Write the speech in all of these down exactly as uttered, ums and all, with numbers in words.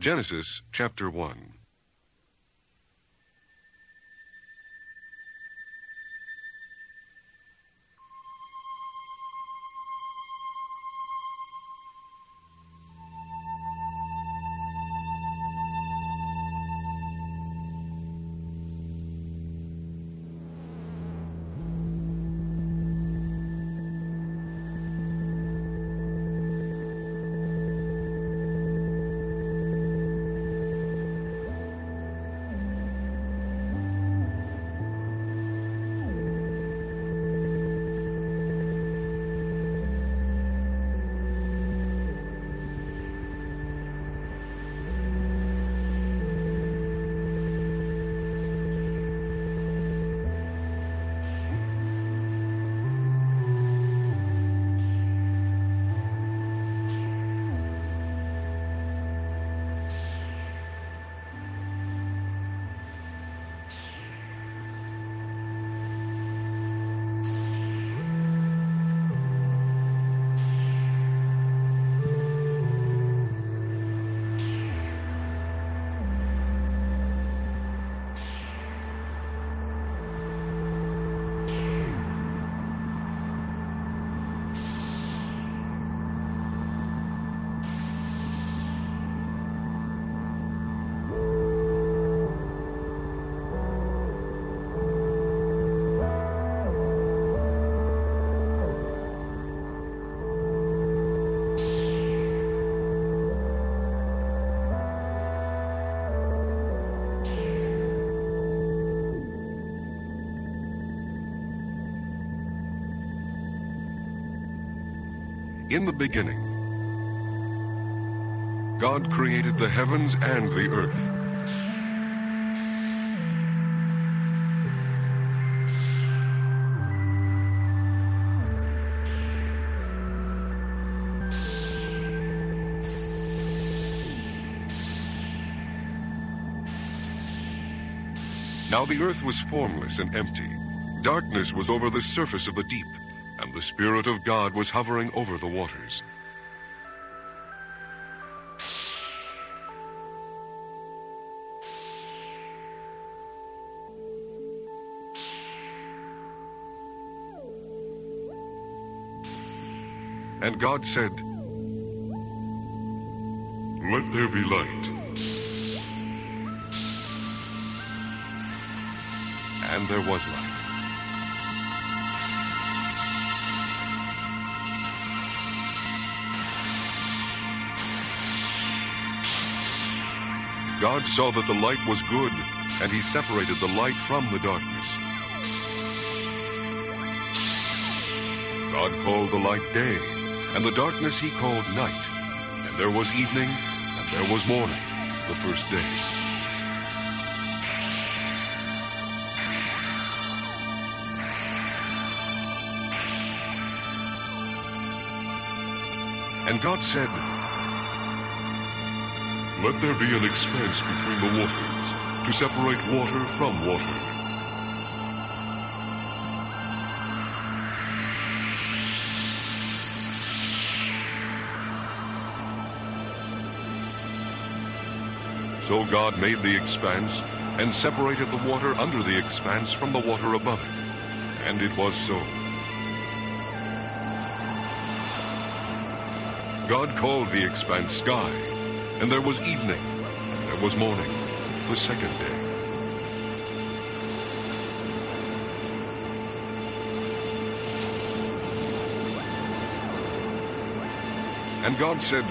Genesis chapter one. In the beginning, God created the heavens and the earth. Now the earth was formless and empty. Darkness was over the surface of the deep, and the Spirit of God was hovering over the waters. And God said, "Let there be light." And there was light. God saw that the light was good, and he separated the light from the darkness. God called the light day, and the darkness he called night. And there was evening, and there was morning, the first day. And God said, "Let there be an expanse between the waters, to separate water from water." So God made the expanse, and separated the water under the expanse from the water above it. And it was so. God called the expanse sky. And there was evening, and there was morning, the second day. And God said,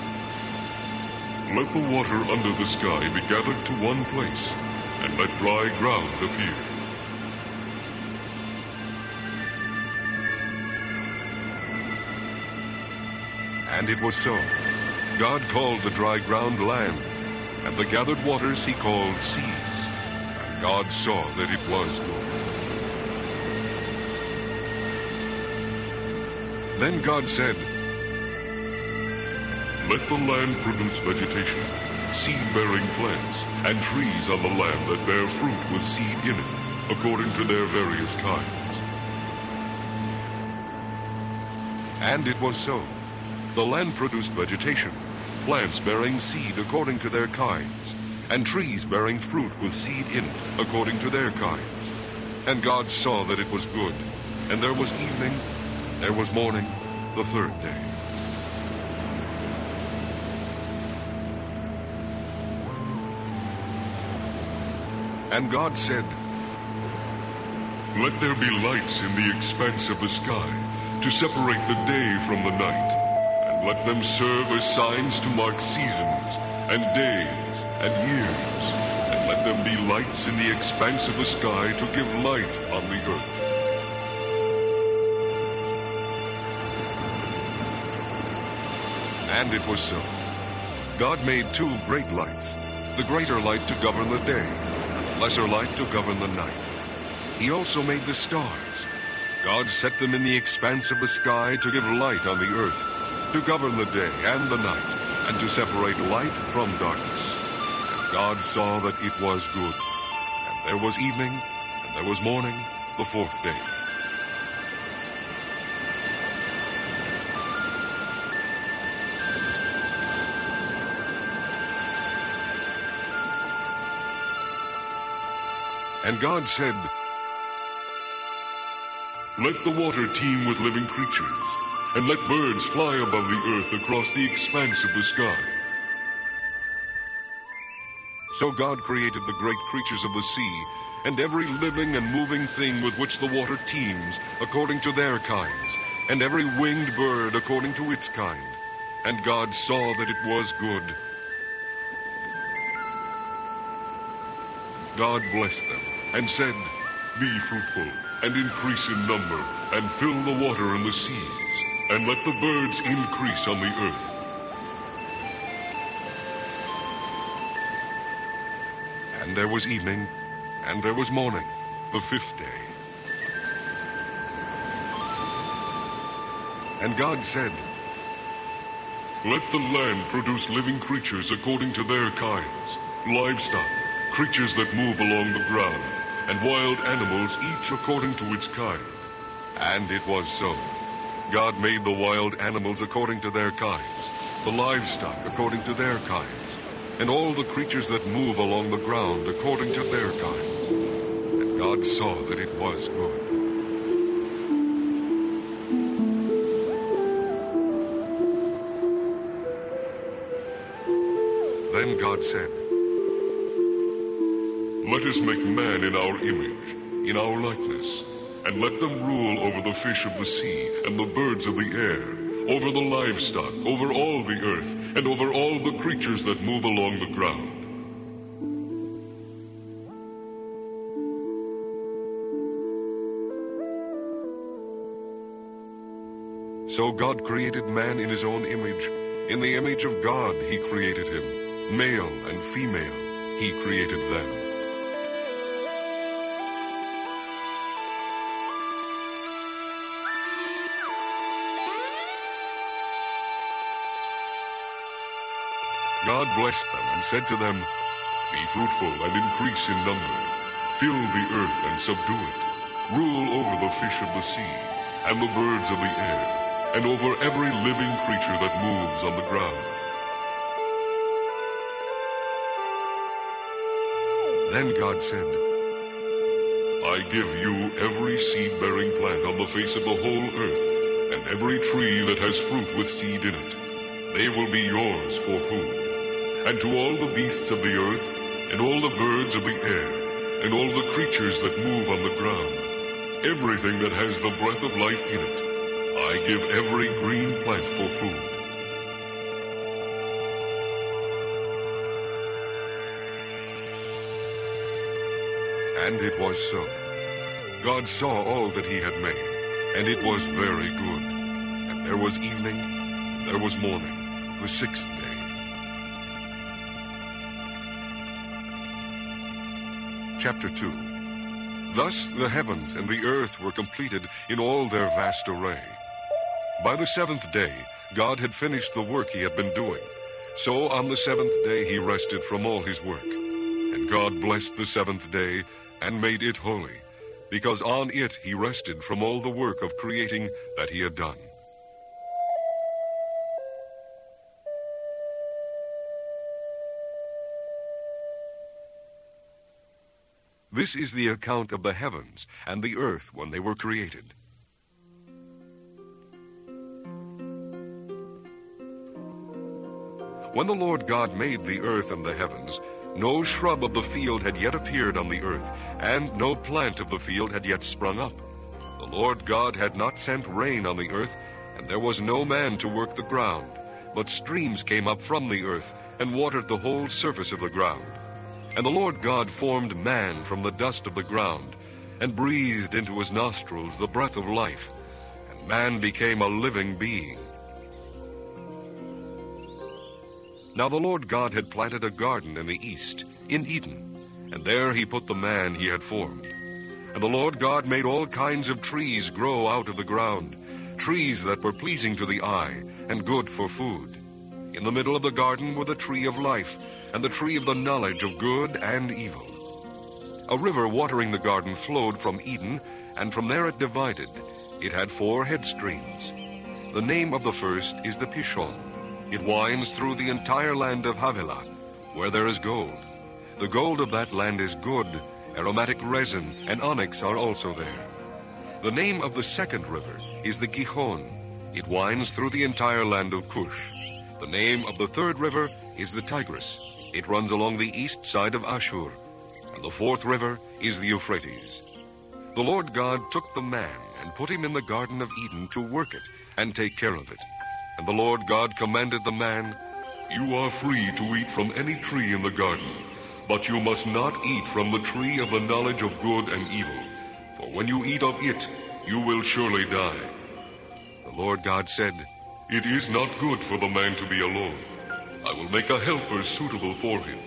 "Let the water under the sky be gathered to one place, and let dry ground appear." And it was so. God called the dry ground land, and the gathered waters he called seas. And God saw that it was good. Then God said, "Let the land produce vegetation, seed-bearing plants, and trees on the land that bear fruit with seed in it, according to their various kinds." And it was so. The land produced vegetation, plants bearing seed according to their kinds, and trees bearing fruit with seed in it according to their kinds. And God saw that it was good. And there was evening, there was morning, the third day. And God said, "Let there be lights in the expanse of the sky, to separate the day from the night, and let them serve as signs to mark seasons, and days, and years, and let them be lights in the expanse of the sky to give light on the earth." And it was so. God made two great lights, the greater light to govern the day, and the lesser light to govern the night. He also made the stars. God set them in the expanse of the sky to give light on the earth, to govern the day and the night, and to separate light from darkness. And God saw that it was good. And there was evening, and there was morning, the fourth day. And God said, "Let the water teem with living creatures, and let birds fly above the earth across the expanse of the sky." So God created the great creatures of the sea, and every living and moving thing with which the water teems, according to their kinds, and every winged bird according to its kind. And God saw that it was good. God blessed them, and said, "Be fruitful, and increase in number, and fill the water in the seas, and let the birds increase on the earth." And there was evening, and there was morning, the fifth day. And God said, "Let the land produce living creatures according to their kinds, livestock, creatures that move along the ground, and wild animals, each according to its kind." And it was so. God made the wild animals according to their kinds, the livestock according to their kinds, and all the creatures that move along the ground according to their kinds. And God saw that it was good. Then God said, "Let us make man in our image, in our likeness, and let them rule over the fish of the sea and the birds of the air, over the livestock, over all the earth, and over all the creatures that move along the ground." So God created man in his own image. In the image of God he created him. Male and female he created them. God blessed them and said to them, "Be fruitful and increase in number. Fill the earth and subdue it. Rule over the fish of the sea and the birds of the air, and over every living creature that moves on the ground." Then God said, "I give you every seed-bearing plant on the face of the whole earth, and every tree that has fruit with seed in it. They will be yours for food. And to all the beasts of the earth, and all the birds of the air, and all the creatures that move on the ground, everything that has the breath of life in it, I give every green plant for food." And it was so. God saw all that he had made, and it was very good. And there was evening, and there was morning, the sixth day. Chapter two. Thus the heavens and the earth were completed in all their vast array. By the seventh day, God had finished the work he had been doing. So on the seventh day he rested from all his work. And God blessed the seventh day and made it holy, because on it he rested from all the work of creating that he had done. This is the account of the heavens and the earth when they were created. When the Lord God made the earth and the heavens, no shrub of the field had yet appeared on the earth, and no plant of the field had yet sprung up. The Lord God had not sent rain on the earth, and there was no man to work the ground. But streams came up from the earth, and watered the whole surface of the ground. And the Lord God formed man from the dust of the ground, and breathed into his nostrils the breath of life, and man became a living being. Now the Lord God had planted a garden in the east, in Eden, and there he put the man he had formed. And the Lord God made all kinds of trees grow out of the ground, trees that were pleasing to the eye, and good for food. In the middle of the garden were the tree of life, and the tree of the knowledge of good and evil. A river watering the garden flowed from Eden, and from there it divided. It had four head streams. The name of the first is the Pishon. It winds through the entire land of Havilah, where there is gold. The gold of that land is good. Aromatic resin and onyx are also there. The name of the second river is the Gihon. It winds through the entire land of Cush. The name of the third river is the Tigris. It runs along the east side of Ashur. And the fourth river is the Euphrates. The Lord God took the man and put him in the Garden of Eden to work it and take care of it. And the Lord God commanded the man, "You are free to eat from any tree in the garden, but you must not eat from the tree of the knowledge of good and evil, for when you eat of it, you will surely die." The Lord God said, "It is not good for the man to be alone. I will make a helper suitable for him."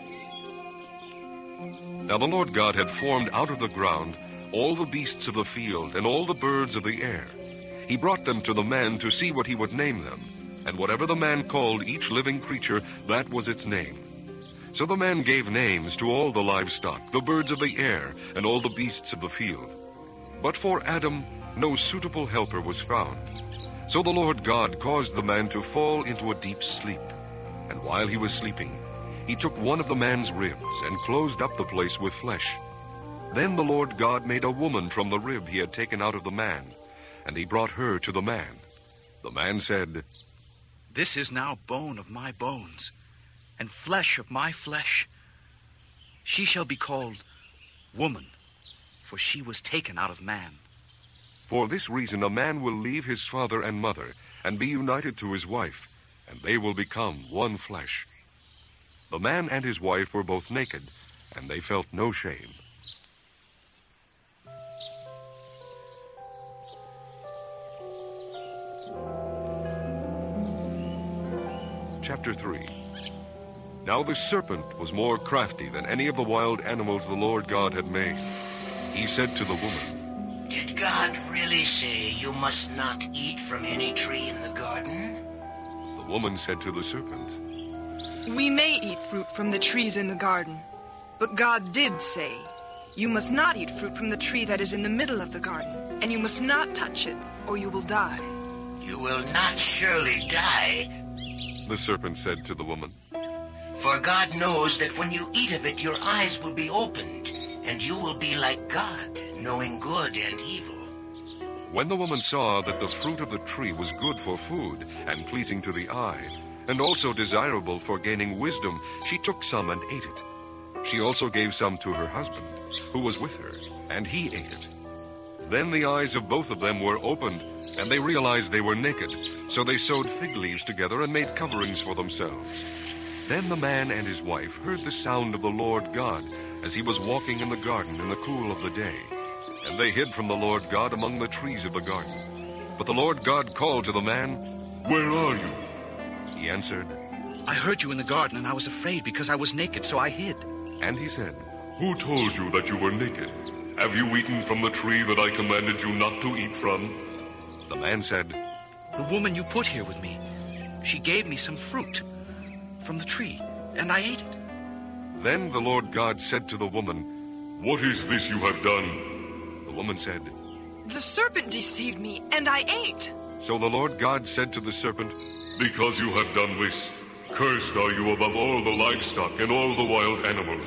Now the Lord God had formed out of the ground all the beasts of the field and all the birds of the air. He brought them to the man to see what he would name them, and whatever the man called each living creature, that was its name. So the man gave names to all the livestock, the birds of the air, and all the beasts of the field. But for Adam no suitable helper was found. So the Lord God caused the man to fall into a deep sleep. And while he was sleeping, he took one of the man's ribs and closed up the place with flesh. Then the Lord God made a woman from the rib he had taken out of the man, and he brought her to the man. The man said, "This is now bone of my bones, and flesh of my flesh. She shall be called woman, for she was taken out of man." For this reason a man will leave his father and mother, and be united to his wife, and they will become one flesh. The man and his wife were both naked, and they felt no shame. Chapter three. Now the serpent was more crafty than any of the wild animals the Lord God had made. He said to the woman, "Did God really say you must not eat from any tree in the garden?" The woman said to the serpent, "We may eat fruit from the trees in the garden, but God did say, 'You must not eat fruit from the tree that is in the middle of the garden, and you must not touch it, or you will die.'" "You will not surely die," the serpent said to the woman, "for God knows that when you eat of it, your eyes will be opened, and you will be like God, knowing good and evil." When the woman saw that the fruit of the tree was good for food and pleasing to the eye, and also desirable for gaining wisdom, she took some and ate it. She also gave some to her husband, who was with her, and he ate it. Then the eyes of both of them were opened, and they realized they were naked, so they sewed fig leaves together and made coverings for themselves. Then the man and his wife heard the sound of the Lord God as he was walking in the garden in the cool of the day. And they hid from the Lord God among the trees of the garden. But the Lord God called to the man, "Where are you?" He answered, "I heard you in the garden, and I was afraid because I was naked, so I hid." And he said, "Who told you that you were naked? Have you eaten from the tree that I commanded you not to eat from?" The man said, "The woman you put here with me, she gave me some fruit from the tree, and I ate it." Then the Lord God said to the woman, "What is this you have done?" The woman said, "The serpent deceived me, and I ate." So the Lord God said to the serpent, "Because you have done this, cursed are you above all the livestock and all the wild animals.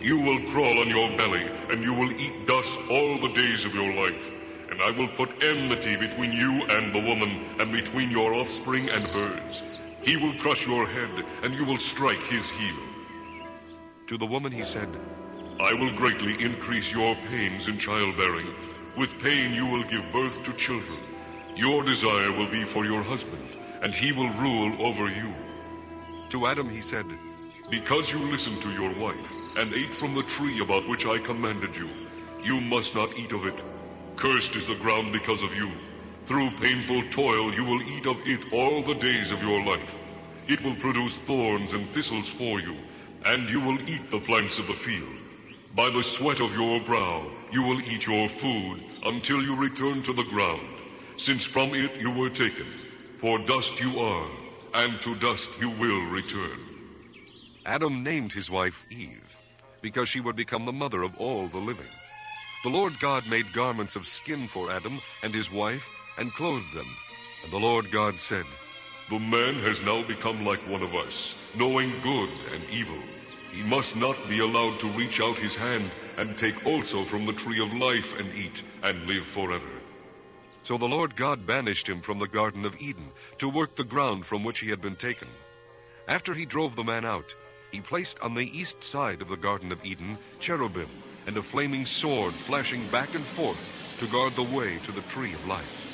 You will crawl on your belly, and you will eat dust all the days of your life. And I will put enmity between you and the woman, and between your offspring and hers. He will crush your head, and you will strike his heel. To the woman he said, I will greatly increase your pains in childbearing. With pain you will give birth to children. Your desire will be for your husband, and he will rule over you. To Adam he said, Because you listened to your wife, and ate from the tree about which I commanded you, you must not eat of it. Cursed is the ground because of you. Through painful toil you will eat of it all the days of your life. It will produce thorns and thistles for you, and you will eat the plants of the field. By the sweat of your brow you will eat your food until you return to the ground, since from it you were taken. For dust you are, and to dust you will return. Adam named his wife Eve, because she would become the mother of all the living. The Lord God made garments of skin for Adam and his wife, and clothed them. And the Lord God said, The man has now become like one of us, knowing good and evil. He must not be allowed to reach out his hand and take also from the tree of life and eat, and live forever. So the Lord God banished him from the Garden of Eden to work the ground from which he had been taken. After he drove the man out, he placed on the east side of the Garden of Eden cherubim and a flaming sword flashing back and forth to guard the way to the tree of life.